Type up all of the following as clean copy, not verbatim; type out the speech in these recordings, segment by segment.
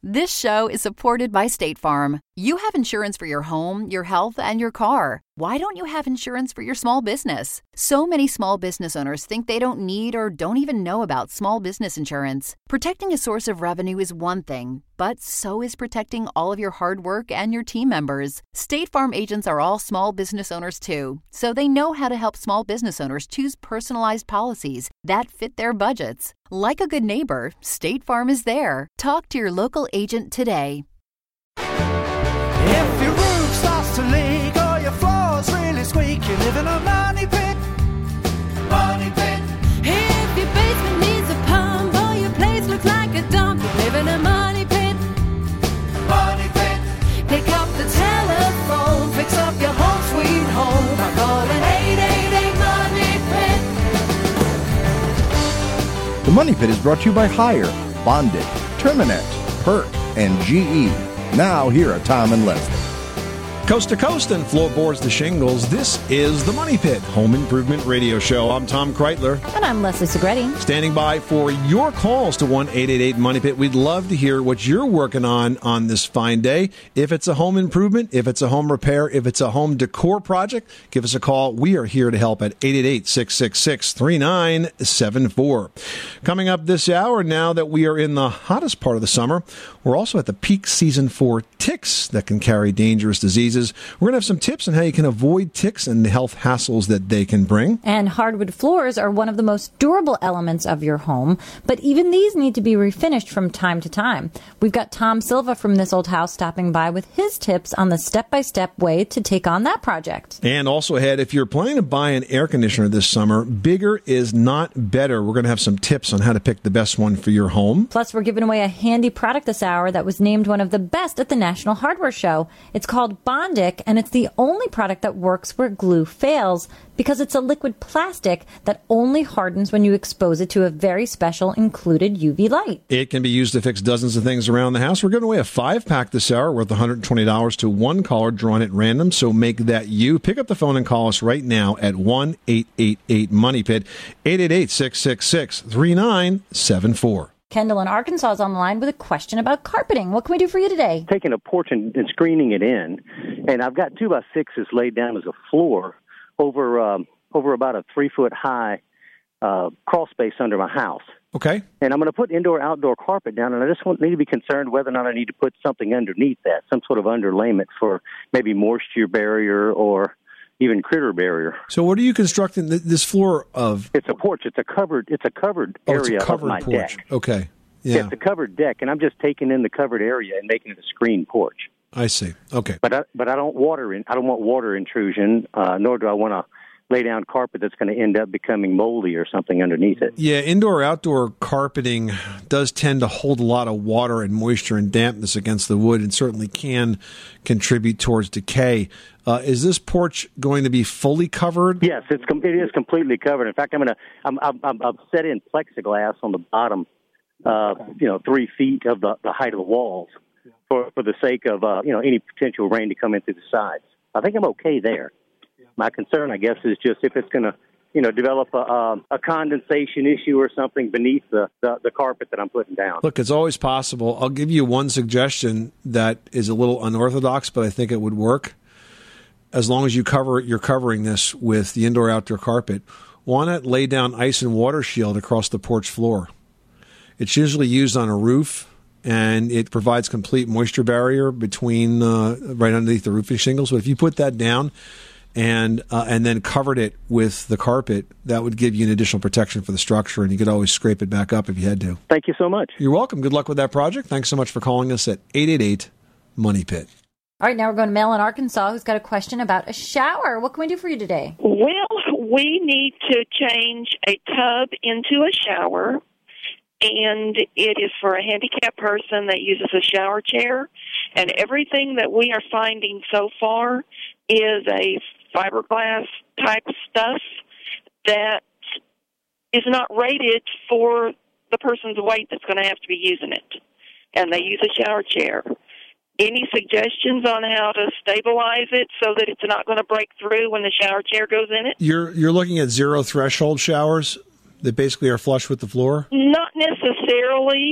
This show is supported by State Farm. You have insurance for your home, your health, and your car. Why don't you have insurance for your small business? So many small business owners think they don't need or don't even know about small business insurance. Protecting a source of revenue is one thing, but so is protecting all of your hard work and your team members. State Farm agents are all small business owners too, so they know how to help small business owners choose personalized policies that fit their budgets. Like a good neighbor, State Farm is there. Talk to your local agent today. If your roof starts to leak or your floor's really squeak, you live in a money pit. Money pit. If your basement needs a pump or your place looks like a dump, you live in a money pit. Money pit. Pick up the telephone, fix up your home sweet home by calling 888 Money Pit. The Money Pit is brought to you by Hire, Bonded, Terminix, PERC, and GE. Now, here are Tom and Leslie. Coast to coast and floorboards to shingles, this is the Money Pit Home Improvement Radio Show. I'm Tom Kreitler. And I'm Leslie Segretti. Standing by for your calls to 1-888-MONEY-PIT. We'd love to hear what you're working on this fine day. If it's a home improvement, if it's a home repair, if it's a home decor project, give us a call. We are here to help at 888-666-3974. Coming up this hour, now that we are in the hottest part of the summer, we're also at the peak season for ticks that can carry dangerous diseases. We're going to have some tips on how you can avoid ticks and the health hassles that they can bring. And hardwood floors are one of the most durable elements of your home, but even these need to be refinished from time to time. We've got Tom Silva from This Old House stopping by with his tips on the step-by-step way to take on that project. And also ahead, if you're planning to buy an air conditioner this summer, bigger is not better. We're going to have some tips on how to pick the best one for your home. Plus, we're giving away a handy product this hour that was named one of the best at the National Hardware Show. It's called Bondic, and it's the only product that works where glue fails because it's a liquid plastic that only hardens when you expose it to a very special included UV light. It can be used to fix dozens of things around the house. We're giving away a 5-pack this hour worth $120 to one caller drawn at random, so make that you. Pick up the phone and call us right now at 1-888-MONEY-PIT, 888-666-3974. Kendall in Arkansas is on the line with a question about carpeting. What can we do for you today? Taking a porch and screening it in, and I've got 2x6s laid down as a floor over about a 3-foot-high crawl space under my house. Okay. And I'm going to put indoor-outdoor carpet down, and I just need to be concerned whether or not I need to put something underneath that, some sort of underlayment for maybe moisture barrier or even critter barrier. So what are you constructing this floor of? It's a porch. It's a covered area of my porch. deck. Okay. Yeah. It's a covered deck, and I'm just taking in the covered area and making it a screen porch. I see. Okay. But I don't want water intrusion, nor do I want to lay down carpet that's going to end up becoming moldy or something underneath it. Yeah, indoor-outdoor carpeting does tend to hold a lot of water and moisture and dampness against the wood and certainly can contribute towards decay. Is this porch going to be fully covered? Yes, it is completely covered. In fact, I've set in plexiglass on the bottom, 3 feet of the height of the walls for the sake of any potential rain to come in through the sides. I think I'm okay there. My concern, I guess, is just if it's going to, develop a condensation issue or something beneath the carpet that I'm putting down. Look, it's always possible. I'll give you one suggestion that is a little unorthodox, but I think it would work. As long as you're covering this with the indoor-outdoor carpet, why not lay down ice and water shield across the porch floor? It's usually used on a roof, and it provides complete moisture barrier between right underneath the roofing shingles. But if you put that down and then covered it with the carpet, that would give you an additional protection for the structure, and you could always scrape it back up if you had to. Thank you so much. You're welcome. Good luck with that project. Thanks so much for calling us at 888-MONEY-PIT. All right, now we're going to Mel in Arkansas, who's got a question about a shower. What can we do for you today? Well, we need to change a tub into a shower, and it is for a handicapped person that uses a shower chair. And everything that we are finding so far is a fiberglass type stuff that is not rated for the person's weight that's going to have to be using it. And they use a shower chair. Any suggestions on how to stabilize it so that it's not going to break through when the shower chair goes in it? You're looking at zero threshold showers that basically are flush with the floor? Not necessarily.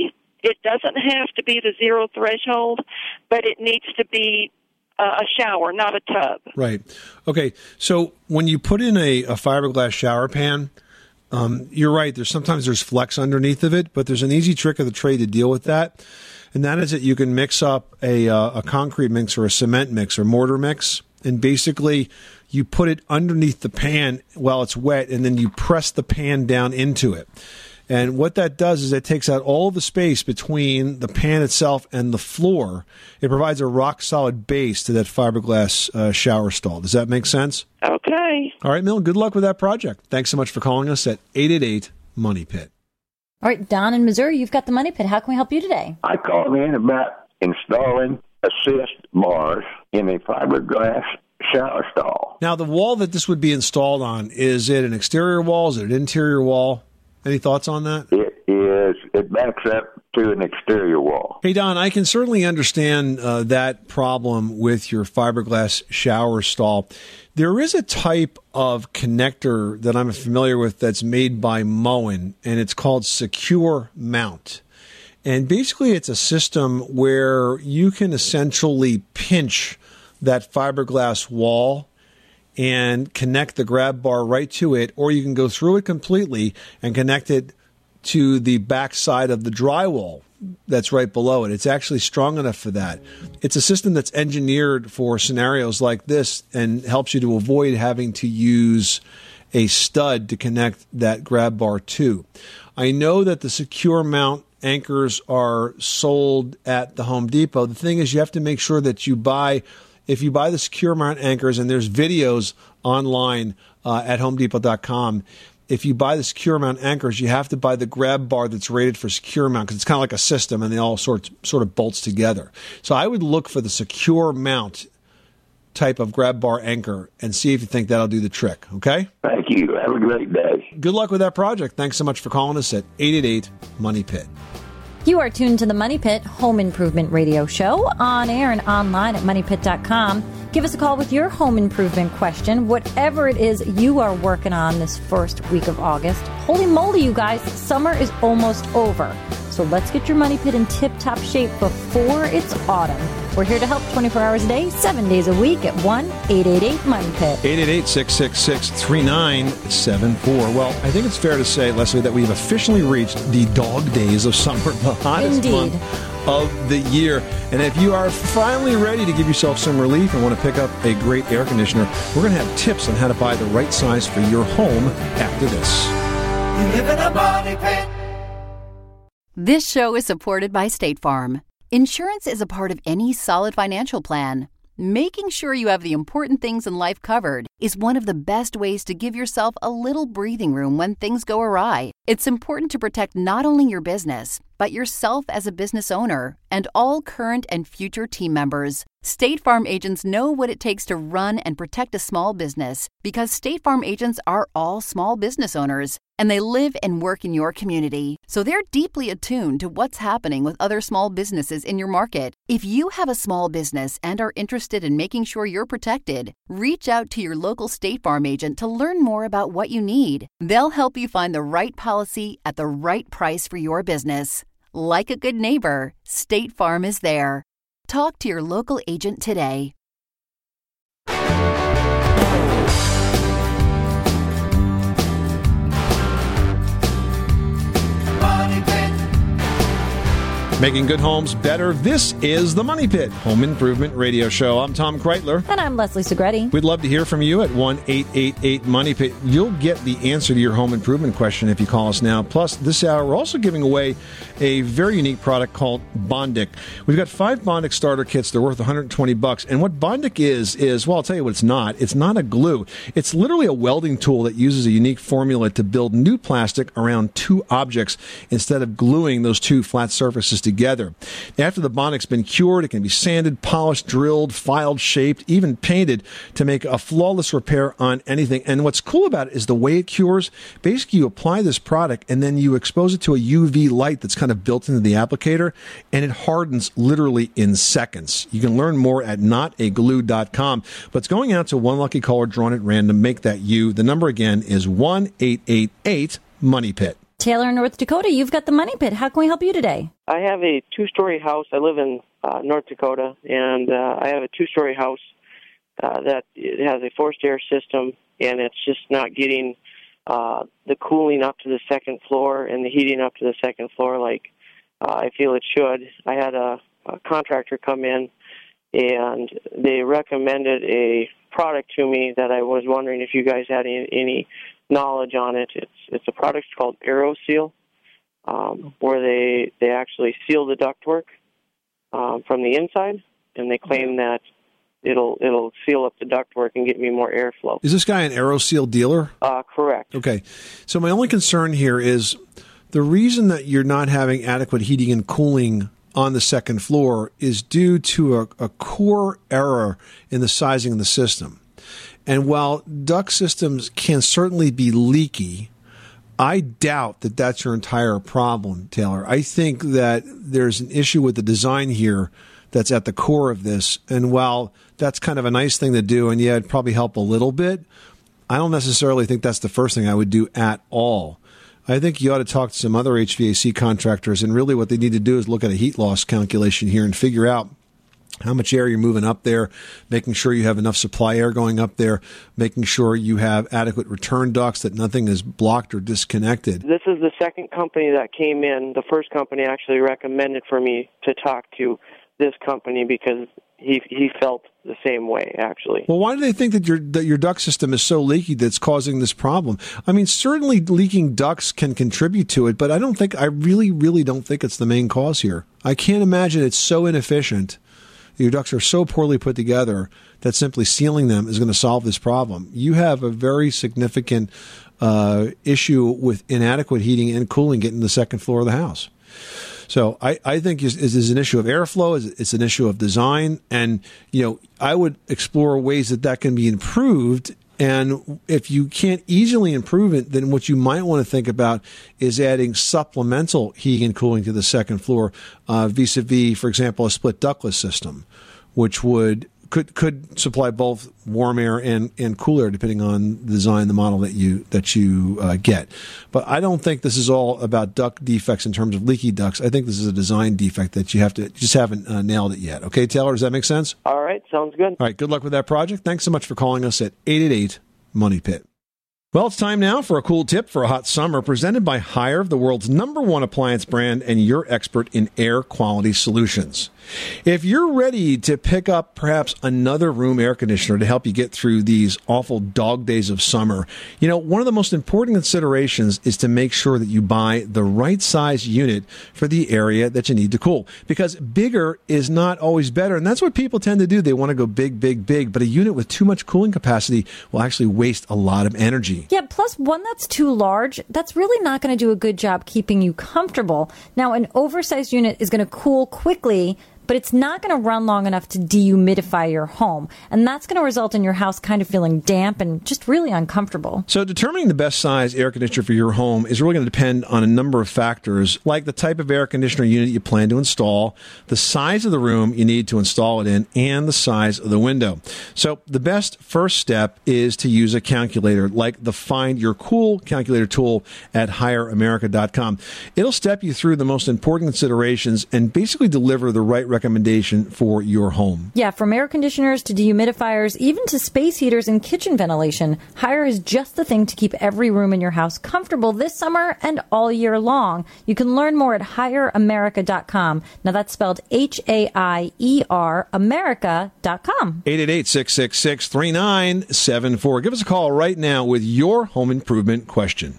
It doesn't have to be the zero threshold, but it needs to be a shower, not a tub. Right. Okay. So when you put in a fiberglass shower pan, you're right. Sometimes there's flex underneath of it, but there's an easy trick of the trade to deal with that, and that is that you can mix up a concrete mix or a cement mix or mortar mix, and basically you put it underneath the pan while it's wet, and then you press the pan down into it. And what that does is it takes out all the space between the pan itself and the floor. It provides a rock-solid base to that fiberglass shower stall. Does that make sense? Okay. All right, Mill, good luck with that project. Thanks so much for calling us at 888-MONEY-PIT. All right, Don in Missouri, you've got the Money Pit. How can we help you today? I called in about installing assist bars in a fiberglass shower stall. Now, the wall that this would be installed on, is it an exterior wall? Is it an interior wall? Any thoughts on that? It backs up to an exterior wall. Hey, Don, I can certainly understand that problem with your fiberglass shower stall. There is a type of connector that I'm familiar with that's made by Moen, and it's called Secure Mount. And basically, it's a system where you can essentially pinch that fiberglass wall and connect the grab bar right to it, or you can go through it completely and connect it to the back side of the drywall that's right below it. It's actually strong enough for that. It's a system that's engineered for scenarios like this and helps you to avoid having to use a stud to connect that grab bar to. I know that the Secure Mount anchors are sold at the Home Depot. The thing is, you have to make sure that if you buy the Secure Mount anchors, and there's videos online at HomeDepot.com, if you buy the Secure Mount anchors, you have to buy the grab bar that's rated for Secure Mount, because it's kind of like a system, and they all sort of bolts together. So I would look for the Secure Mount type of grab bar anchor and see if you think that'll do the trick, okay? Thank you. Have a great day. Good luck with that project. Thanks so much for calling us at 888-MONEY-PIT. You are tuned to the Money Pit Home Improvement Radio Show, on air and online at moneypit.com. Give us a call with your home improvement question, whatever it is you are working on this first week of August. Holy moly, you guys, summer is almost over. So let's get your Money Pit in tip-top shape before it's autumn. We're here to help 24 hours a day, 7 days a week at 1-888-MONEY-PIT. 888-666-3974. Well, I think it's fair to say, Leslie, that we've officially reached the dog days of summer, the hottest month of the year. And if you are finally ready to give yourself some relief and want to pick up a great air conditioner, we're going to have tips on how to buy the right size for your home after this. You live in a money pit. This show is supported by State Farm. Insurance is a part of any solid financial plan. Making sure you have the important things in life covered is one of the best ways to give yourself a little breathing room when things go awry. It's important to protect not only your business, but yourself as a business owner and all current and future team members. State Farm agents know what it takes to run and protect a small business, because State Farm agents are all small business owners, and they live and work in your community. So they're deeply attuned to what's happening with other small businesses in your market. If you have a small business and are interested in making sure you're protected, reach out to your local State Farm agent to learn more about what you need. They'll help you find the right policy at the right price for your business. Like a good neighbor, State Farm is there. Talk to your local agent today. Making good homes better. This is the Money Pit Home Improvement Radio Show. I'm Tom Kreitler. And I'm Leslie Segretti. We'd love to hear from you at 1-888-MONEY-PIT. You'll get the answer to your home improvement question if you call us now. Plus, this hour, we're also giving away a very unique product called Bondic. We've got 5 Bondic starter kits. They're worth $120. And what Bondic is, well, I'll tell you what it's not. It's not a glue. It's literally a welding tool that uses a unique formula to build new plastic around 2 objects instead of gluing those 2 flat surfaces together. After the Bondic's been cured, it can be sanded, polished, drilled, filed, shaped, even painted to make a flawless repair on anything. And what's cool about it is the way it cures. Basically, you apply this product and then you expose it to a UV light that's kind of built into the applicator, and it hardens literally in seconds. You can learn more at notaglue.com. But it's going out to one lucky caller drawn at random. Make that you. The number again is 1-888-MONEY-PIT. Taylor in North Dakota, you've got the Money Pit. How can we help you today? I have a two-story house. I live in North Dakota, and I have a two-story house that it has a forced air system, and it's just not getting the cooling up to the second floor and the heating up to the second floor like I feel it should. I had a contractor come in, and they recommended a product to me that I was wondering if you guys had any knowledge on it. It's a product called AeroSeal, where they actually seal the ductwork from the inside, and they claim that it'll seal up the ductwork and get me more airflow. Is this guy an AeroSeal dealer? Correct. Okay. So my only concern here is the reason that you're not having adequate heating and cooling on the second floor is due to a core error in the sizing of the system. And while duct systems can certainly be leaky, I doubt that that's your entire problem, Taylor. I think that there's an issue with the design here that's at the core of this. And while that's kind of a nice thing to do, and yeah, it'd probably help a little bit, I don't necessarily think that's the first thing I would do at all. I think you ought to talk to some other HVAC contractors, and really what they need to do is look at a heat loss calculation here and figure out how much air you're moving up there, making sure you have enough supply air going up there, making sure you have adequate return ducts, that nothing is blocked or disconnected. This is the second company that came in. The first company actually recommended for me to talk to this company because he felt the same way, actually. Well, why do they think that your duct system is so leaky that's causing this problem? I mean, certainly leaking ducts can contribute to it, but I really don't think it's the main cause here. I can't imagine it's so inefficient. Your ducts are so poorly put together that simply sealing them is going to solve this problem. You have a very significant issue with inadequate heating and cooling getting to the second floor of the house. So I think this is an issue of airflow. It's an issue of design. And, I would explore ways that can be improved. And if you can't easily improve it, then what you might want to think about is adding supplemental heating and cooling to the second floor, vis-a-vis, for example, a split ductless system, which could supply both warm air and cool air depending on the design, the model that you get. But I don't think this is all about duct defects in terms of leaky ducts. I think this is a design defect that you just haven't nailed it yet. Okay, Taylor, does that make sense? All right, sounds good. All right, good luck with that project. Thanks so much for calling us at 888-MONEY-PIT. Well, it's time now for a cool tip for a hot summer presented by Haier, the world's #1 appliance brand and your expert in air quality solutions. If you're ready to pick up perhaps another room air conditioner to help you get through these awful dog days of summer, one of the most important considerations is to make sure that you buy the right size unit for the area that you need to cool. Because bigger is not always better, and that's what people tend to do. They want to go big, big, big, but a unit with too much cooling capacity will actually waste a lot of energy. Yeah, plus one that's too large, that's really not going to do a good job keeping you comfortable. Now, an oversized unit is going to cool quickly, but it's not going to run long enough to dehumidify your home. And that's going to result in your house kind of feeling damp and just really uncomfortable. So determining the best size air conditioner for your home is really going to depend on a number of factors, like the type of air conditioner unit you plan to install, the size of the room you need to install it in, and the size of the window. So the best first step is to use a calculator, like the Find Your Cool calculator tool at HaierAmerica.com. It'll step you through the most important considerations and basically deliver the right recommendation for your home. Yeah, from air conditioners to dehumidifiers, even to space heaters and kitchen ventilation, Haier is just the thing to keep every room in your house comfortable this summer and all year long. You can learn more at HaierAmerica.com. Now that's spelled H-A-I-E-R, America.com. 888-666-3974. Give us a call right now with your home improvement question.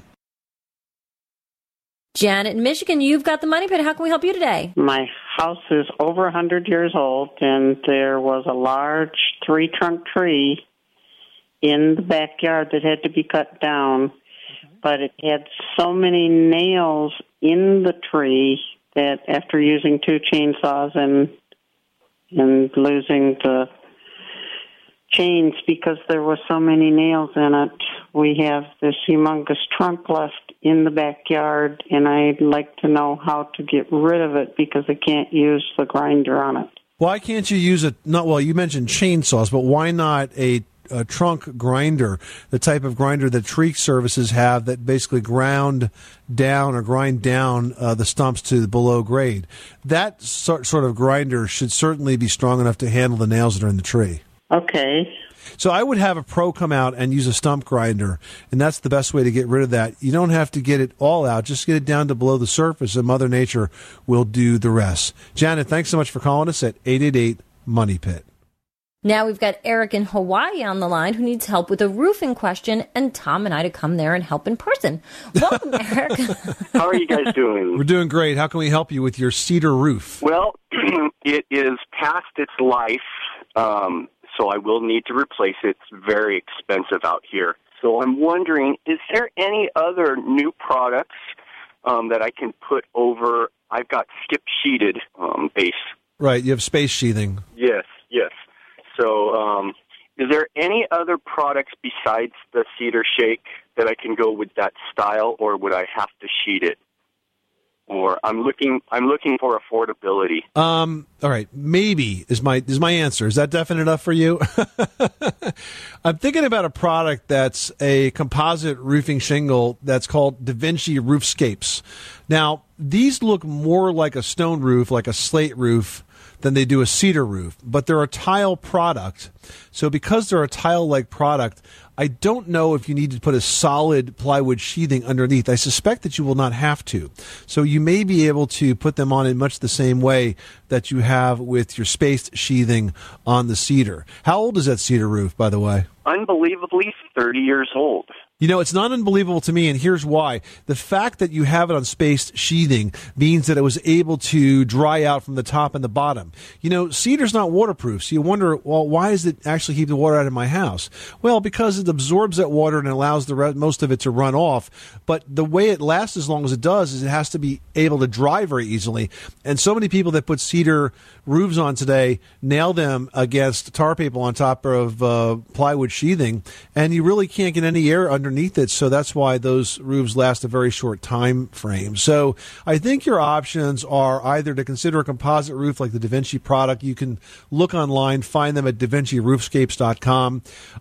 Janet in Michigan, you've got the Money Pit. How can we help you today? My house is over 100 years old, and there was a large 3-trunk tree in the backyard that had to be cut down, but it had so many nails in the tree that after using 2 chainsaws and losing the chains because there were so many nails in it, we have this humongous trunk left in the backyard, and I'd like to know how to get rid of it because I can't use the grinder on it. Why can't you use you mentioned chainsaws, but why not a trunk grinder, the type of grinder that tree services have that basically grind down the stumps to below grade. That sort of grinder should certainly be strong enough to handle the nails that are in the tree. Okay. So I would have a pro come out and use a stump grinder, and that's the best way to get rid of that. You don't have to get it all out. Just get it down to below the surface, and Mother Nature will do the rest. Janet, thanks so much for calling us at 888-MONEY-PIT. Now we've got Eric in Hawaii on the line who needs help with a roofing question, and Tom and I to come there and help in person. Welcome, Eric. How are you guys doing? We're doing great. How can we help you with your cedar roof? Well, it is past its life, so I will need to replace it. It's very expensive out here. So I'm wondering, is there any other new products that I can put over? I've got skip sheeted base. Right, you have space sheathing. Yes. So is there any other products besides the Cedar Shake that I can go with that style, or would I have to sheet it? Or I'm looking for affordability. All right, maybe is my answer. Is that definite enough for you? I'm thinking about a product that's a composite roofing shingle that's called Da Vinci Roofscapes. Now, these look more like a stone roof, like a slate roof, than they do a cedar roof, but they're a tile product. So because they're a tile-like product, I don't know if you need to put a solid plywood sheathing underneath. I suspect that you will not have to. So you may be able to put them on in much the same way that you have with your spaced sheathing on the cedar. How old is that cedar roof, by the way? Unbelievably 30 years old. You know, it's not unbelievable to me, and here's why. The fact that you have it on spaced sheathing means that it was able to dry out from the top and the bottom. You know, cedar's not waterproof, so you wonder, well, why does it actually keep the water out of my house? Well, because it absorbs that water and allows most of it to run off. But the way it lasts as long as it does is it has to be able to dry very easily. And so many people that put cedar roofs on today nail them against tar paper on top of plywood sheathing, and you really can't get any air underneath it, so that's why those roofs last a very short time frame. So I think your options are either to consider a composite roof like the Da Vinci product. You can look online, find them at DaVinciRoofscapes.com,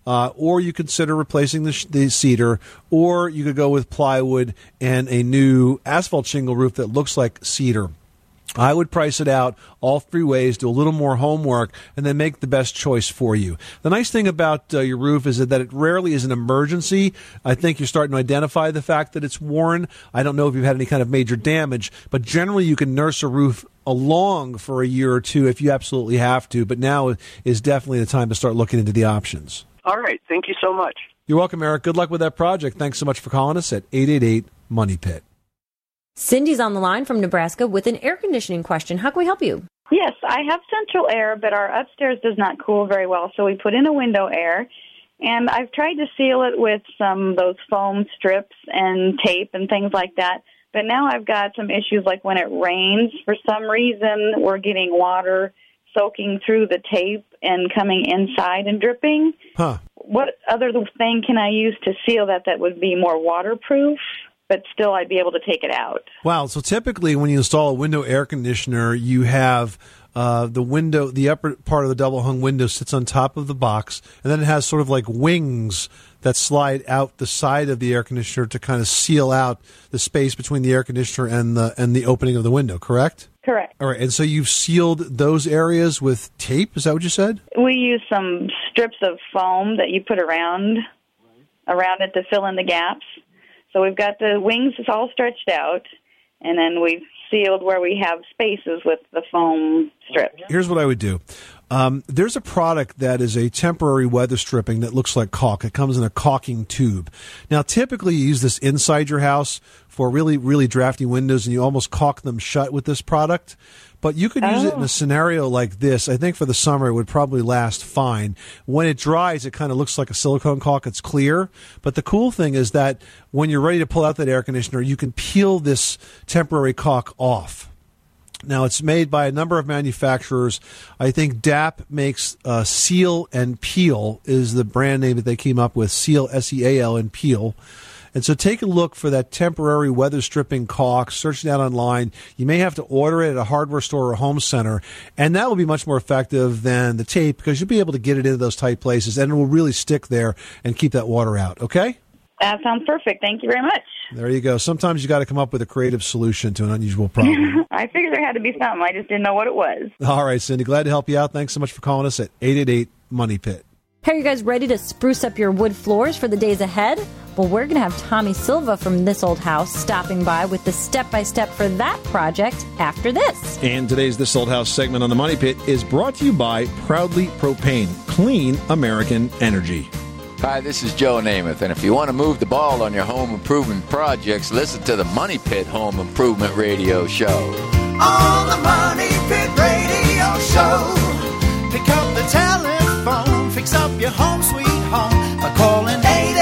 or you consider replacing the cedar, or you could go with plywood and a new asphalt shingle roof that looks like cedar. I would price it out all three ways, do a little more homework, and then make the best choice for you. The nice thing about your roof is that it rarely is an emergency. I think you're starting to identify the fact that it's worn. I don't know if you've had any kind of major damage, but generally you can nurse a roof along for a year or two if you absolutely have to, but now is definitely the time to start looking into the options. All right. Thank you so much. You're welcome, Eric. Good luck with that project. Thanks so much for calling us at 888-MONEY-PIT. Cindy's on the line from Nebraska with an air conditioning question. How can we help you? Yes, I have central air, but our upstairs does not cool very well, so we put in a window air. And I've tried to seal it with those foam strips and tape and things like that. But now I've got some issues like when it rains, for some reason we're getting water soaking through the tape and coming inside and dripping. Huh. What other thing can I use to seal that would be more waterproof, but still I'd be able to take it out? Wow. So typically when you install a window air conditioner, you have the upper part of the double hung window sits on top of the box, and then it has sort of like wings that slide out the side of the air conditioner to kind of seal out the space between the air conditioner and the opening of the window, correct? Correct. All right. And so you've sealed those areas with tape? Is that what you said? We use some strips of foam that you put around it to fill in the gaps. So we've got the wings all stretched out, and then we've sealed where we have spaces with the foam strips. Here's what I would do. There's a product that is a temporary weather stripping that looks like caulk. It comes in a caulking tube. Now, typically you use this inside your house for really, really drafty windows, and you almost caulk them shut with this product. But you could use it in a scenario like this. I think for the summer it would probably last fine. When it dries, it kind of looks like a silicone caulk. It's clear. But the cool thing is that when you're ready to pull out that air conditioner, you can peel this temporary caulk off. Now, it's made by a number of manufacturers. I think DAP makes Seal and Peel is the brand name that they came up with, Seal, S-E-A-L, and Peel. And so take a look for that temporary weather stripping caulk. Search that online. You may have to order it at a hardware store or home center, and that will be much more effective than the tape because you'll be able to get it into those tight places, and it will really stick there and keep that water out, okay? That sounds perfect. Thank you very much. There you go. Sometimes you got to come up with a creative solution to an unusual problem. I figured there had to be something. I just didn't know what it was. All right, Cindy. Glad to help you out. Thanks so much for calling us at 888-MONEY-PIT. Are you guys ready to spruce up your wood floors for the days ahead? Well, we're going to have Tommy Silva from This Old House stopping by with the step-by-step for that project after this. And today's This Old House segment on the Money Pit is brought to you by Proudly Propane, clean American energy. Hi, this is Joe Namath, and if you want to move the ball on your home improvement projects, listen to the Money Pit Home Improvement Radio Show. On the Money Pit Radio Show, pick up the telephone, fix up your home sweet home by calling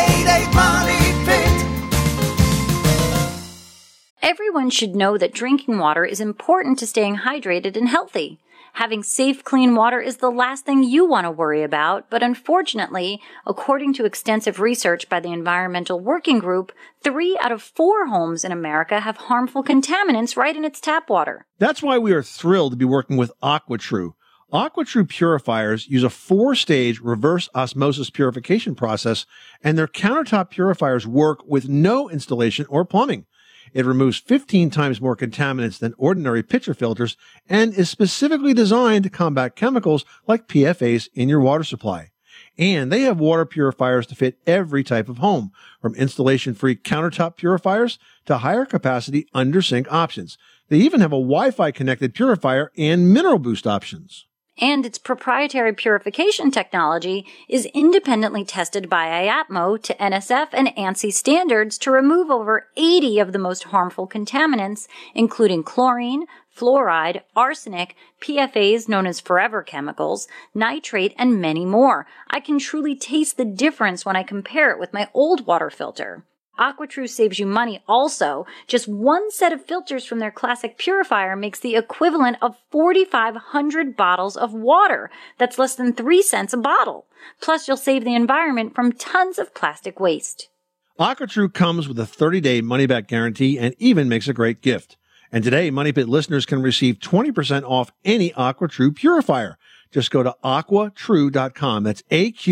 888-MONEY-PIT. Everyone should know that drinking water is important to staying hydrated and healthy. Having safe, clean water is the last thing you want to worry about, but unfortunately, according to extensive research by the Environmental Working Group, 3 out of 4 homes in America have harmful contaminants right in its tap water. That's why we are thrilled to be working with AquaTrue. AquaTrue purifiers use a 4-stage reverse osmosis purification process, and their countertop purifiers work with no installation or plumbing. It removes 15 times more contaminants than ordinary pitcher filters and is specifically designed to combat chemicals like PFAS in your water supply. And they have water purifiers to fit every type of home, from installation-free countertop purifiers to higher capacity under-sink options. They even have a Wi-Fi connected purifier and mineral boost options. And its proprietary purification technology is independently tested by IAPMO to NSF and ANSI standards to remove over 80 of the most harmful contaminants, including chlorine, fluoride, arsenic, PFAS known as forever chemicals, nitrate, and many more. I can truly taste the difference when I compare it with my old water filter. AquaTrue saves you money also. Just one set of filters from their classic purifier makes the equivalent of 4,500 bottles of water. That's less than 3 cents a bottle. Plus, you'll save the environment from tons of plastic waste. AquaTrue comes with a 30-day money-back guarantee and even makes a great gift. And today, Money Pit listeners can receive 20% off any AquaTrue purifier. Just go to AquaTrue.com. That's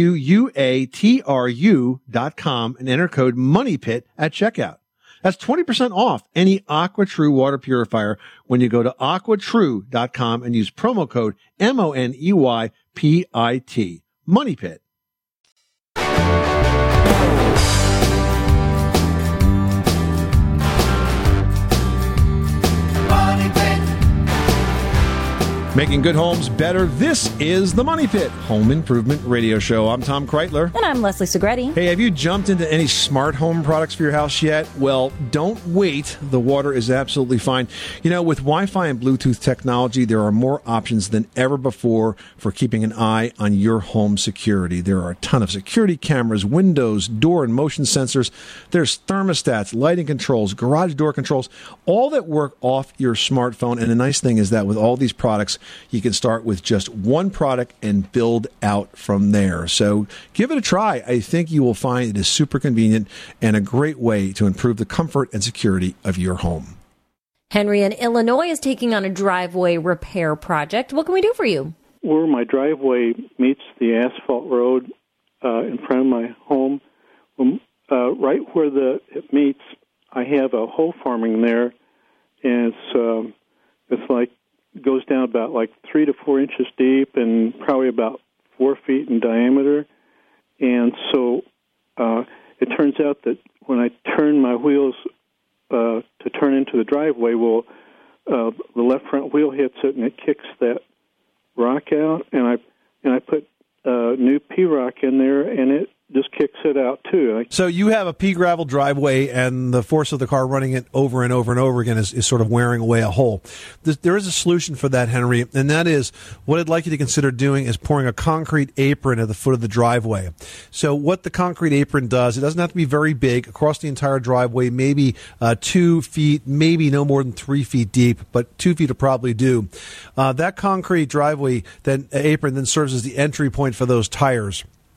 AQUATRU.com and enter code MONEYPIT at checkout. That's 20% off any AquaTrue water purifier when you go to AquaTrue.com and use promo code MONEYPIT. Money Pit. Making good homes better. This is the Money Pit Home Improvement Radio Show. I'm Tom Kreitler. And I'm Leslie Segretti. Hey, have you jumped into any smart home products for your house yet? Well, don't wait. The water is absolutely fine. You know, with Wi-Fi and Bluetooth technology, there are more options than ever before for keeping an eye on your home security. There are a ton of security cameras, windows, door and motion sensors. There's thermostats, lighting controls, garage door controls, all that work off your smartphone. And the nice thing is that with all these products, you can start with just one product and build out from there. So give it a try. I think you will find it is super convenient and a great way to improve the comfort and security of your home. Henry in Illinois is taking on a driveway repair project. What can we do for you? Where my driveway meets the asphalt road in front of my home, right where it meets, I have a hole forming there, and it's like goes down about like 3 to 4 inches deep and probably about 4 feet in diameter. And so it turns out that when I turn my wheels to turn into the driveway, the left front wheel hits it and it kicks that rock out. And I put new P-rock in there, and it just kicks it out too. So you have a pea gravel driveway, and the force of the car running it over and over and over again is sort of wearing away a hole. There is a solution for that, Henry, and that is what I'd like you to consider doing is pouring a concrete apron at the foot of the driveway. So what the concrete apron does, it doesn't have to be very big, across the entire driveway, maybe 2 feet, maybe no more than 3 feet deep, but 2 feet will probably do. That concrete driveway apron then serves as the entry point for those tires.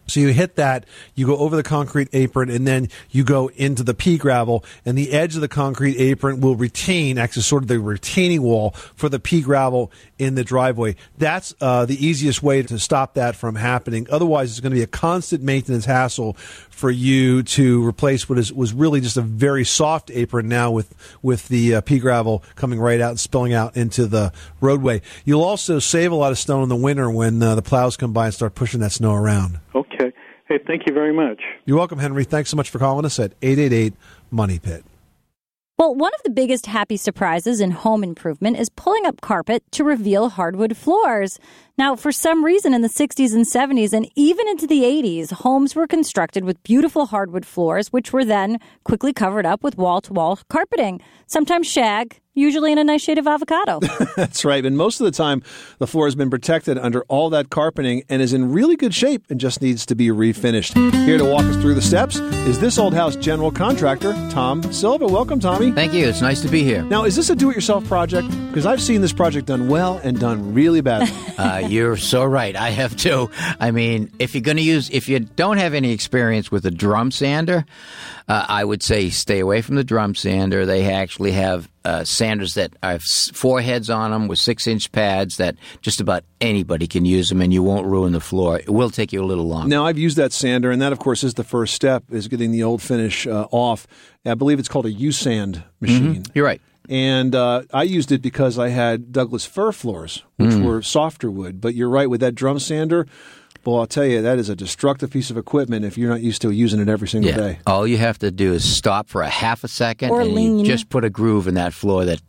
So you hit that, you go over the concrete apron, and then you go into the pea gravel, and the edge of the concrete apron will retain, actually sort of the retaining wall for the pea gravel in the driveway. That's the easiest way to stop that from happening. Otherwise, it's going to be a constant maintenance hassle for you to replace what was really just a very soft apron now with the pea gravel coming right out and spilling out into the roadway. You'll also save a lot of snow in the winter when the plows come by and start pushing that snow around. Okay. Hey, thank you very much. You're welcome, Henry. Thanks so much for calling us at 888-MONEY-PIT. Well, one of the biggest happy surprises in home improvement is pulling up carpet to reveal hardwood floors. Now, for some reason in the 60s and 70s and even into the 80s, homes were constructed with beautiful hardwood floors, which were then quickly covered up with wall-to-wall carpeting, sometimes shag, usually in a nice shade of avocado. That's right. And most of the time, the floor has been protected under all that carpeting and is in really good shape and just needs to be refinished. Here to walk us through the steps is This Old House general contractor, Tom Silva. Welcome, Tommy. Thank you. It's nice to be here. Now, is this a do-it-yourself project? Because I've seen this project done well and done really badly. You're so right. I have too. I mean, if you don't have any experience with a drum sander, I would say stay away from the drum sander. They actually have sanders that have 4 heads on them with 6-inch pads that just about anybody can use them, and you won't ruin the floor. It will take you a little longer. Now, I've used that sander, and that, of course, is the first step, is getting the old finish off. I believe it's called a U-Sand machine. You're right. And I used it because I had Douglas fir floors, which were softer wood. But you're right, with that drum sander, well, I'll tell you, that is a destructive piece of equipment if you're not used to using it every single day. All you have to do is stop for a half a second or and lean. You just put a groove in that floor that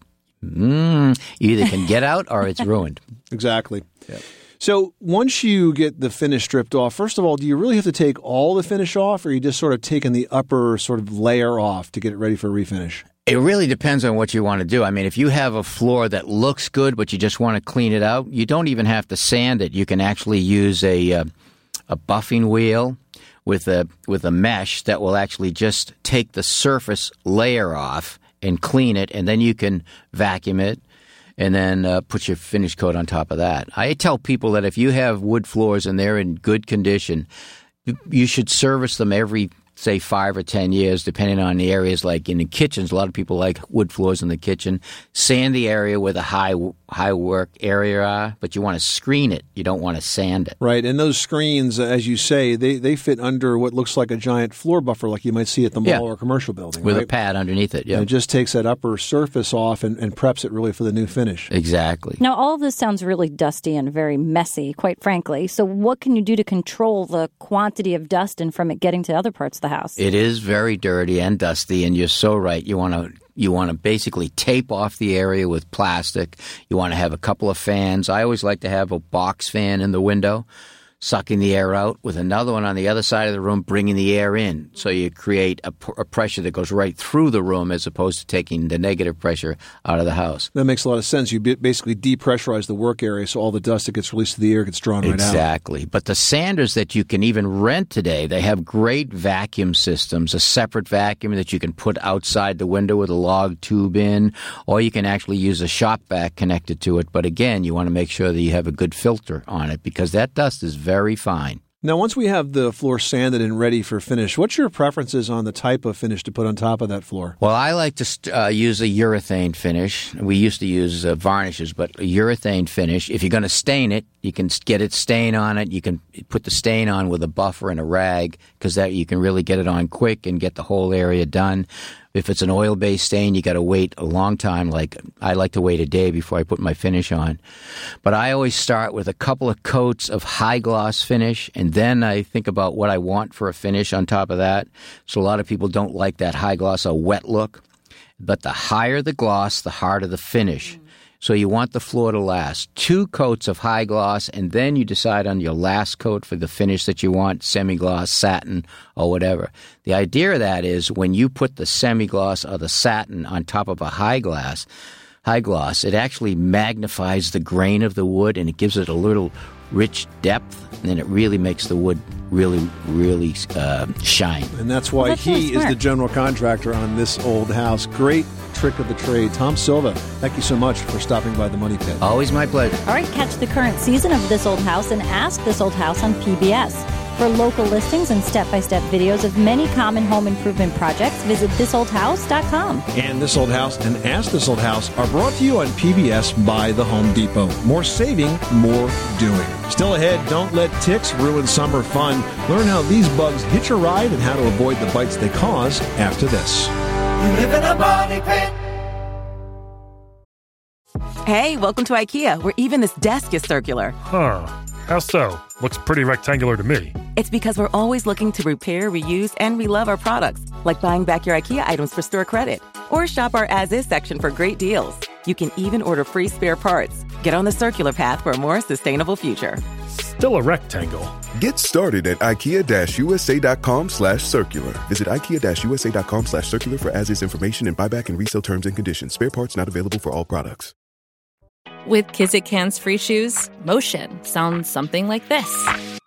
you either can get out or it's ruined. Exactly. Yep. So once you get the finish stripped off, first of all, do you really have to take all the finish off, or are you just sort of taking the upper sort of layer off to get it ready for refinish? It really depends on what you want to do. I mean, if you have a floor that looks good, but you just want to clean it out, you don't even have to sand it. You can actually use a buffing wheel with a mesh that will actually just take the surface layer off and clean it, and then you can vacuum it and then put your finish coat on top of that. I tell people that if you have wood floors and they're in good condition, you should service them every, say, 5 or 10 years, depending on the areas. Like in the kitchens, a lot of people like wood floors in the kitchen. Sand the area where the high work area are, but you want to screen it. You don't want to sand it. Right, and those screens, as you say, they fit under what looks like a giant floor buffer like you might see at the mall or commercial building. With right? a pad underneath it, And it just takes that upper surface off and preps it really for the new finish. Exactly. Now, all of this sounds really dusty and very messy, quite frankly. So what can you do to control the quantity of dust and from it getting to other parts of the house? It is very dirty and dusty, and you're so right. You want to basically tape off the area with plastic. You want to have a couple of fans. I always like to have a box fan in the window, sucking the air out, with another one on the other side of the room, bringing the air in. So you create a pressure that goes right through the room as opposed to taking the negative pressure out of the house. That makes a lot of sense. You basically depressurize the work area so all the dust that gets released to the air gets drawn right out. Exactly. But the sanders that you can even rent today, they have great vacuum systems, a separate vacuum that you can put outside the window with a log tube in, or you can actually use a shop vac connected to it. But again, you want to make sure that you have a good filter on it because that dust is very fine. Now, once we have the floor sanded and ready for finish, what's your preferences on the type of finish to put on top of that floor? Well, I like to use a urethane finish. We used to use varnishes, but a urethane finish. If you're going to stain it, you can get it stain on it. You can put the stain on with a buffer and a rag because that you can really get it on quick and get the whole area done. If it's an oil-based stain, you got to wait a long time. Like I like to wait a day before I put my finish on. But I always start with a couple of coats of high gloss finish, and then I think about what I want for a finish on top of that. So a lot of people don't like that high gloss, a wet look. But the higher the gloss, the harder the finish. So you want the floor to last. 2 coats of high gloss, and then you decide on your last coat for the finish that you want, semi-gloss, satin, or whatever. The idea of that is when you put the semi-gloss or the satin on top of a high gloss, it actually magnifies the grain of the wood, and it gives it a little rich depth, and it really makes the wood really shine. And that's why he is the general contractor on This Old House. Great trick of the trade. Tom Silva, thank you so much for stopping by the Money Pit. Always my pleasure. All right, catch the current season of This Old House and Ask This Old House on PBS. For local listings and step-by-step videos of many common home improvement projects, visit thisoldhouse.com. And This Old House and Ask This Old House are brought to you on PBS by The Home Depot. More saving, more doing. Still ahead, don't let ticks ruin summer fun. Learn how these bugs hitch a ride and how to avoid the bites they cause after this. You live in a money pit. Hey, welcome to IKEA, where even this desk is circular. Huh. How so? Looks pretty rectangular to me. It's because we're always looking to repair, reuse, and relove our products, like buying back your IKEA items for store credit. Or shop our as-is section for great deals. You can even order free spare parts. Get on the circular path for a more sustainable future. Still a rectangle. Get started at IKEA-USA.com/circular. Visit IKEA-USA.com/circular for as-is information and buyback and resale terms and conditions. Spare parts not available for all products. With Kizik hands-free shoes, motion sounds something like this.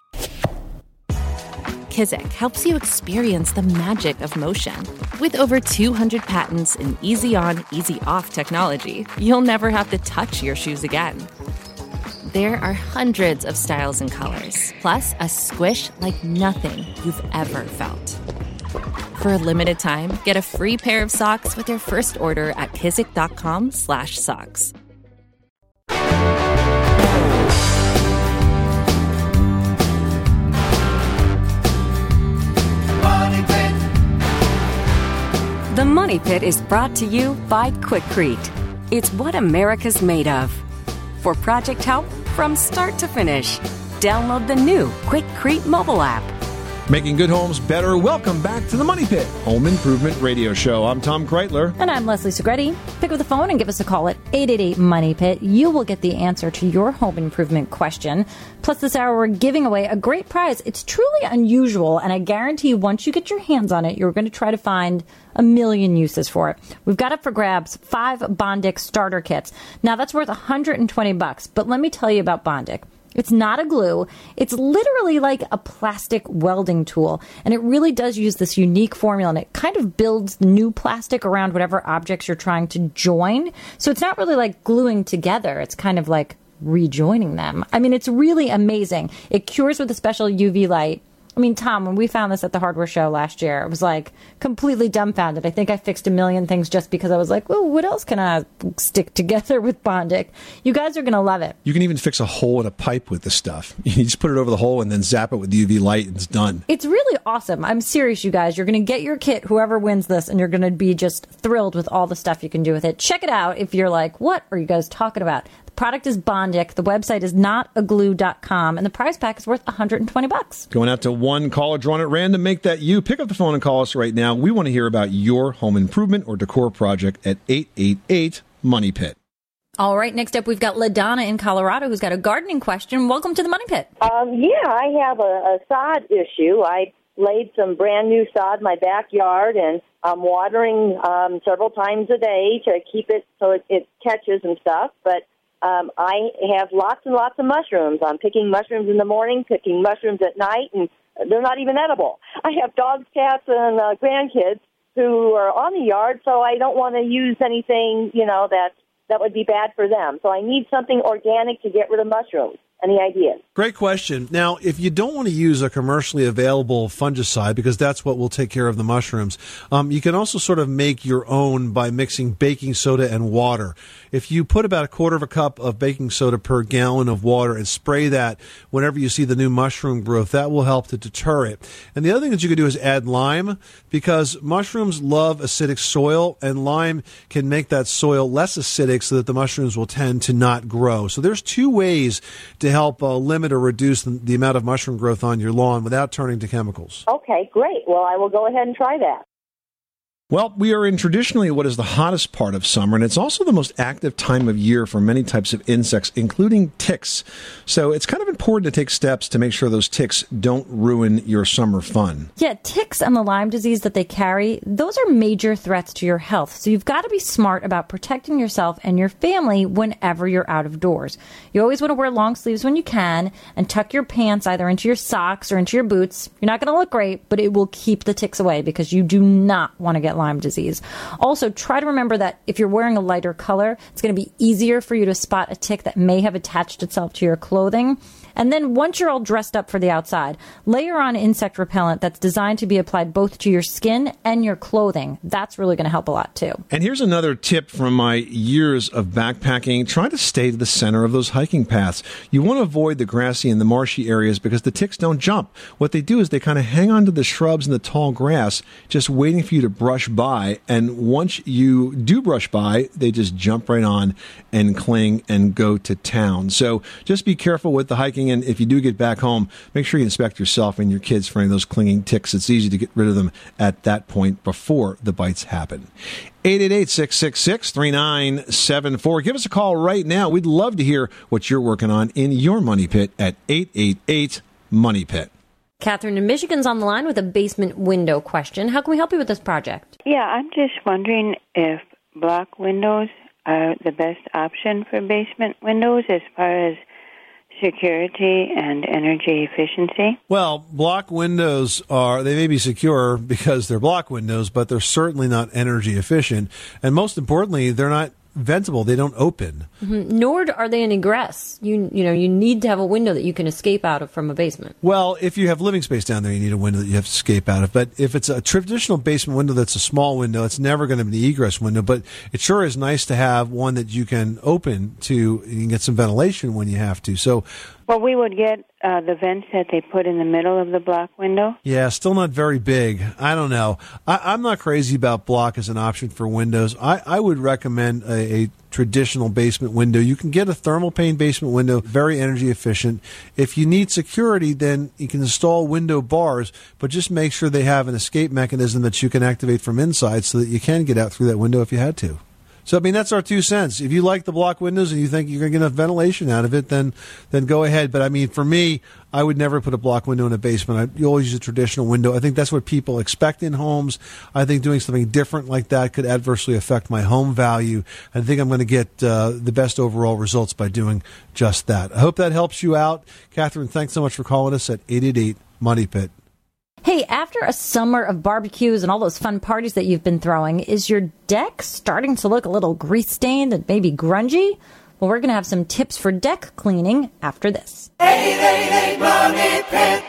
Kizik helps you experience the magic of motion. With over 200 patents and easy-on, easy-off technology, you'll never have to touch your shoes again. There are hundreds of styles and colors, plus a squish like nothing you've ever felt. For a limited time, get a free pair of socks with your first order at kizik.com/socks. The Money Pit is brought to you by Quikrete. It's what America's made of. For project help from start to finish, download the new Quikrete mobile app. Making good homes better. Welcome back to the Money Pit Home Improvement Radio Show. I'm Tom Kreitler. And I'm Leslie Segretti. Pick up the phone and give us a call at 888-MONEY-PIT. You will get the answer to your home improvement question. Plus, this hour, we're giving away a great prize. It's truly unusual, and I guarantee you, once you get your hands on it, you're going to try to find a million uses for it. We've got up for grabs 5 Bondic starter kits. Now, that's worth $120, but let me tell you about Bondic. It's not a glue. It's literally like a plastic welding tool. And it really does use this unique formula, and it kind of builds new plastic around whatever objects you're trying to join. So it's not really like gluing together. It's kind of like rejoining them. I mean, it's really amazing. It cures with a special UV light. I mean, Tom, when we found this at the hardware show last year, it was like completely dumbfounded. I think I fixed a million things just because I was like, well, what else can I stick together with Bondic? You guys are going to love it. You can even fix a hole in a pipe with this stuff. You just put it over the hole and then zap it with UV light and it's done. It's really awesome. I'm serious, you guys. You're going to get your kit, whoever wins this, and you're going to be just thrilled with all the stuff you can do with it. Check it out if you're like, what are you guys talking about? The product is Bondic. The website is notaglue.com, and the prize pack is worth $120. Going out to one caller drawn at random. Make that you. Pick up the phone and call us right now. We want to hear about your home improvement or decor project at 888-MONEY-PIT. All right, next up, we've got LaDonna in Colorado who's got a gardening question. Welcome to the Money Pit. Yeah, I have a sod issue. I laid some brand new sod in my backyard, and I'm watering several times a day to keep it so it catches and stuff, but I have lots and lots of mushrooms. I'm picking mushrooms in the morning, picking mushrooms at night, and they're not even edible. I have dogs, cats, and grandkids who are on the yard, so I don't want to use anything, that would be bad for them. So I need something organic to get rid of mushrooms. Any ideas? Great question. Now, if you don't want to use a commercially available fungicide, because that's what will take care of the mushrooms, you can also sort of make your own by mixing baking soda and water. If you put about 1/4 cup of baking soda per gallon of water and spray that whenever you see the new mushroom growth, that will help to deter it. And the other thing that you can do is add lime, because mushrooms love acidic soil, and lime can make that soil less acidic so that the mushrooms will tend to not grow. So there's 2 ways to help limit or reduce the amount of mushroom growth on your lawn without turning to chemicals. Okay, great. Well, I will go ahead and try that. Well, we are in traditionally what is the hottest part of summer, and it's also the most active time of year for many types of insects, including ticks. So it's kind of important to take steps to make sure those ticks don't ruin your summer fun. Yeah, ticks and the Lyme disease that they carry, those are major threats to your health. So you've got to be smart about protecting yourself and your family whenever you're out of doors. You always want to wear long sleeves when you can and tuck your pants either into your socks or into your boots. You're not going to look great, but it will keep the ticks away because you do not want to get Lyme Lyme disease. Also, try to remember that if you're wearing a lighter color, it's going to be easier for you to spot a tick that may have attached itself to your clothing. And then once you're all dressed up for the outside, layer on insect repellent that's designed to be applied both to your skin and your clothing. That's really going to help a lot too. And here's another tip from my years of backpacking. Try to stay to the center of those hiking paths. You want to avoid the grassy and the marshy areas because the ticks don't jump. What they do is they kind of hang onto the shrubs and the tall grass, just waiting for you to brush by. And once you do brush by, they just jump right on and cling and go to town. So just be careful with the hiking. And if you do get back home, make sure you inspect yourself and your kids for any of those clinging ticks. It's easy to get rid of them at that point before the bites happen. 888-666-3974. Give us a call right now. We'd love to hear what you're working on in your money pit at 888-MONEY-PIT. Catherine in Michigan's on the line with a basement window question. How can we help you with this project? Yeah, I'm just wondering if block windows are the best option for basement windows as far as security and energy efficiency. Well, block windows they may be secure because they're block windows, but they're certainly not energy efficient. And most importantly, they're not ventable. They don't open. Mm-hmm. Nor are they an egress. You need to have a window that you can escape out of from a basement. Well, if you have living space down there, you need a window that you have to escape out of. But if it's a traditional basement window that's a small window, it's never going to be the egress window. But it sure is nice to have one that you can open to. You can get some ventilation when you have to. So, well, we would get the vents that they put in the middle of the block window. Yeah, still not very big. I don't know. I'm not crazy about block as an option for windows. I would recommend a traditional basement window. You can get a thermal pane basement window, very energy efficient. If you need security, then you can install window bars, but just make sure they have an escape mechanism that you can activate from inside so that you can get out through that window if you had to. So, I mean, that's our 2 cents. If you like the block windows and you think you're going to get enough ventilation out of it, then go ahead. But, I mean, for me, I would never put a block window in a basement. You always use a traditional window. I think that's what people expect in homes. I think doing something different like that could adversely affect my home value. I think I'm going to get the best overall results by doing just that. I hope that helps you out. Catherine, thanks so much for calling us at 888-MONEY-PIT. Hey, after a summer of barbecues and all those fun parties that you've been throwing, is your deck starting to look a little grease-stained and maybe grungy? Well, we're going to have some tips for deck cleaning after this. 888-MONEY-PIT.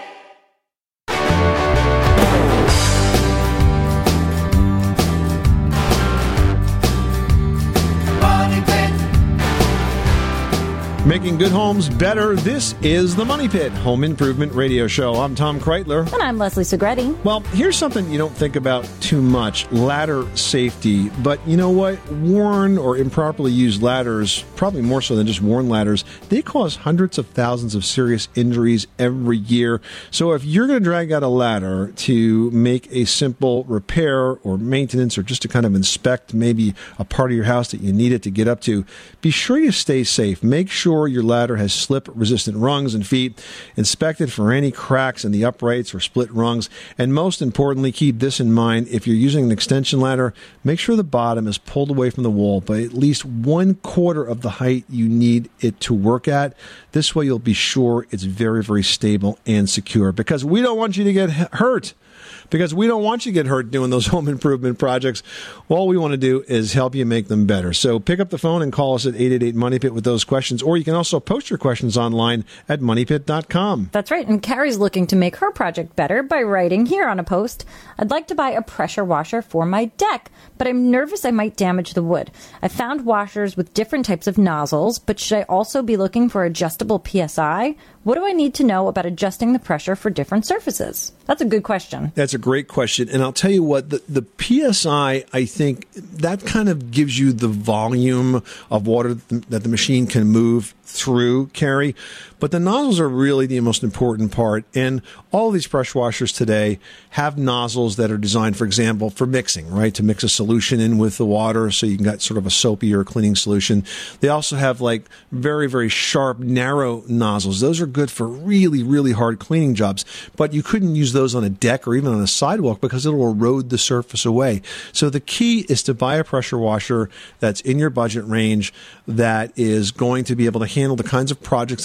Making good homes better. This is the Money Pit Home Improvement Radio Show. I'm Tom Kreitler. And I'm Leslie Segretti. Well, here's something you don't think about too much. Ladder safety. But you know what? Worn or improperly used ladders, probably more so than just worn ladders, they cause hundreds of thousands of serious injuries every year. So if you're going to drag out a ladder to make a simple repair or maintenance or just to kind of inspect maybe a part of your house that you need it to get up to, be sure you stay safe. Make sure your ladder has slip-resistant rungs and feet. Inspect it for any cracks in the uprights or split rungs. And most importantly, keep this in mind. If you're using an extension ladder, make sure the bottom is pulled away from the wall by at least 1/4 of the height you need it to work at. This way you'll be sure it's very, very stable and secure, because we don't want you to get hurt. Because we don't want you to get hurt doing those home improvement projects. All we want to do is help you make them better. So pick up the phone and call us at 888-MONEY-PIT with those questions. Or you can also post your questions online at moneypit.com. That's right. And Carrie's looking to make her project better by writing here on a post, I'd like to buy a pressure washer for my deck, but I'm nervous I might damage the wood. I found washers with different types of nozzles, but should I also be looking for adjustable PSI? What do I need to know about adjusting the pressure for different surfaces? That's a good question. That's a great question. And I'll tell you what, the PSI, I think that kind of gives you the volume of water that the machine can move through, Carrie. But the nozzles are really the most important part. And all of these pressure washers today have nozzles that are designed, for example, for mixing, right? To mix a solution in with the water so you can get sort of a soapy or cleaning solution. They also have like very, very sharp, narrow nozzles. Those are good for really, really hard cleaning jobs. But you couldn't use those on a deck or even on a sidewalk because it'll erode the surface away. So the key is to buy a pressure washer that's in your budget range, that is going to be able to handle the kinds of projects that you want to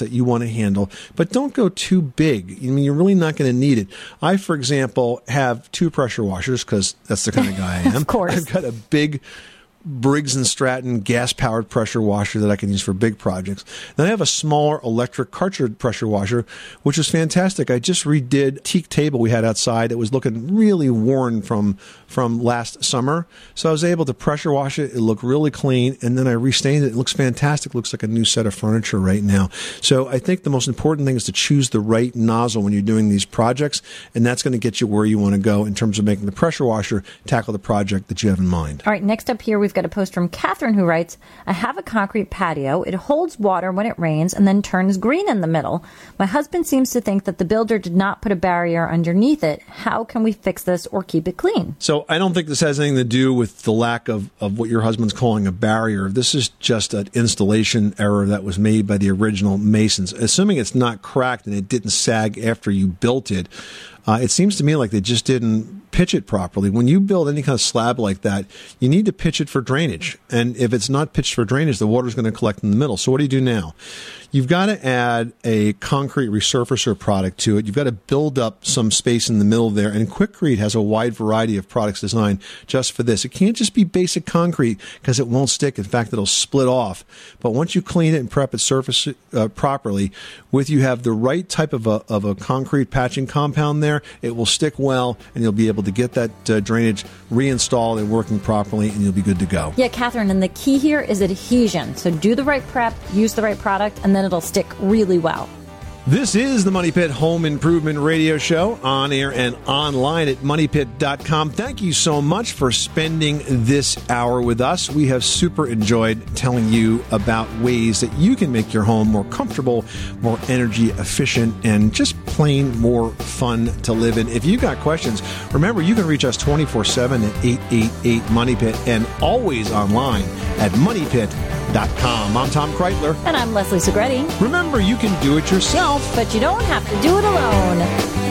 handle, but don't go too big. I mean, you're really not going to need it. I, for example, have 2 pressure washers because that's the kind of guy I am. Of course. I've got a big Briggs & Stratton gas-powered pressure washer that I can use for big projects. Then I have a smaller electric cartridge pressure washer, which is fantastic. I just redid a teak table we had outside that was looking really worn from last summer. So I was able to pressure wash it. It looked really clean, and then I restained it. It looks fantastic. It looks like a new set of furniture right now. So I think the most important thing is to choose the right nozzle when you're doing these projects, and that's going to get you where you want to go in terms of making the pressure washer tackle the project that you have in mind. All right, next up here, we've got a post from Catherine who writes, I have a concrete patio. It holds water when it rains and then turns green in the middle. My husband seems to think that the builder did not put a barrier underneath it. How can we fix this or keep it clean? So I don't think this has anything to do with the lack of what your husband's calling a barrier. This is just an installation error that was made by the original masons. Assuming it's not cracked and it didn't sag after you built it, it seems to me like they just didn't pitch it properly. When you build any kind of slab like that, you need to pitch it for drainage. And if it's not pitched for drainage, the water's going to collect in the middle. So what do you do now? You've got to add a concrete resurfacer product to it. You've got to build up some space in the middle there. And Quikrete has a wide variety of products designed just for this. It can't just be basic concrete because it won't stick. In fact, it'll split off. But once you clean it and prep it surface properly, you have the right type of a concrete patching compound there, it will stick well, and you'll be able to get that drainage reinstalled and working properly, and you'll be good to go. Yeah, Catherine, and the key here is adhesion. So do the right prep, use the right product, and then it'll stick really well. This is the Money Pit Home Improvement Radio Show, on air and online at MoneyPit.com. Thank you so much for spending this hour with us. We have super enjoyed telling you about ways that you can make your home more comfortable, more energy efficient, and just plain more fun to live in. If you've got questions, remember you can reach us 24/7 at 888-MONEYPIT and always online at MoneyPit.com. I'm Tom Kreitler. And I'm Leslie Segretti. Remember, you can do it yourself, but you don't have to do it alone.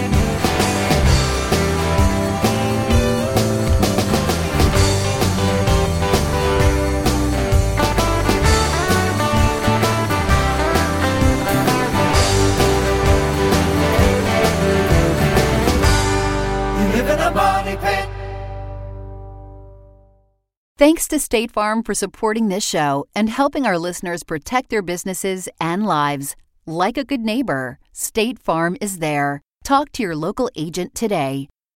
Thanks to State Farm for supporting this show and helping our listeners protect their businesses and lives. Like a good neighbor, State Farm is there. Talk to your local agent today.